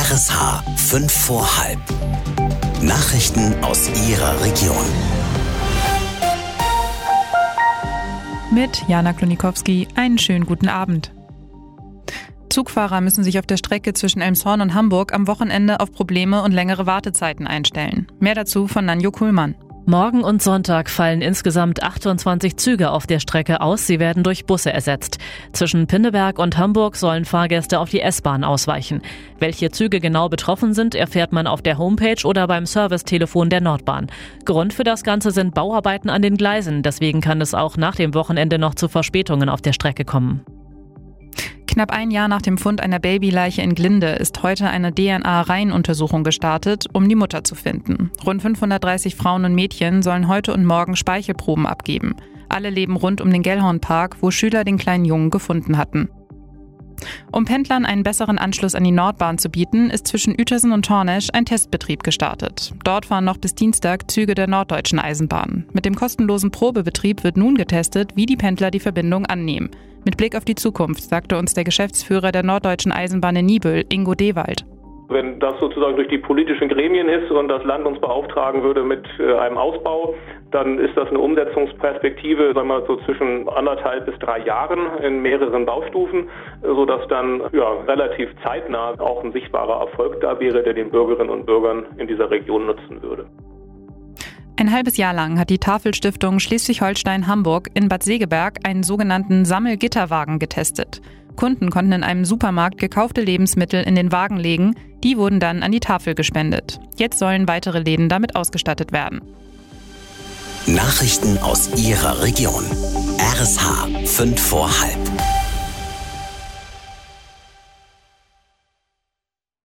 RSH 5 vor halb. Nachrichten aus Ihrer Region. Mit Jana Klonikowski, einen schönen guten Abend. Zugfahrer müssen sich auf der Strecke zwischen Elmshorn und Hamburg am Wochenende auf Probleme und längere Wartezeiten einstellen. Mehr dazu von Nanjo Kuhlmann. Morgen und Sonntag fallen insgesamt 28 Züge auf der Strecke aus. Sie werden durch Busse ersetzt. Zwischen Pinneberg und Hamburg sollen Fahrgäste auf die S-Bahn ausweichen. Welche Züge genau betroffen sind, erfährt man auf der Homepage oder beim Servicetelefon der Nordbahn. Grund für das Ganze sind Bauarbeiten an den Gleisen. Deswegen kann es auch nach dem Wochenende noch zu Verspätungen auf der Strecke kommen. Knapp ein Jahr nach dem Fund einer Babyleiche in Glinde ist heute eine DNA-Reihenuntersuchung gestartet, um die Mutter zu finden. Rund 530 Frauen und Mädchen sollen heute und morgen Speichelproben abgeben. Alle leben rund um den Gellhornpark, wo Schüler den kleinen Jungen gefunden hatten. Um Pendlern einen besseren Anschluss an die Nordbahn zu bieten, ist zwischen Uetersen und Tornesch ein Testbetrieb gestartet. Dort fahren noch bis Dienstag Züge der Norddeutschen Eisenbahn. Mit dem kostenlosen Probebetrieb wird nun getestet, wie die Pendler die Verbindung annehmen. Mit Blick auf die Zukunft, sagte uns der Geschäftsführer der Norddeutschen Eisenbahn in Niebüll, Ingo Dewald. Wenn das sozusagen durch die politischen Gremien ist und das Land uns beauftragen würde mit einem Ausbau, dann ist das eine Umsetzungsperspektive, sagen wir mal so zwischen 1,5 bis 3 Jahren in mehreren Baustufen, sodass dann relativ zeitnah auch ein sichtbarer Erfolg da wäre, der den Bürgerinnen und Bürgern in dieser Region nutzen würde. Ein halbes Jahr lang hat die Tafelstiftung Schleswig-Holstein-Hamburg in Bad Segeberg einen sogenannten Sammelgitterwagen getestet. Kunden konnten in einem Supermarkt gekaufte Lebensmittel in den Wagen legen, die wurden dann an die Tafel gespendet. Jetzt sollen weitere Läden damit ausgestattet werden. Nachrichten aus Ihrer Region. RSH 5 vor halb.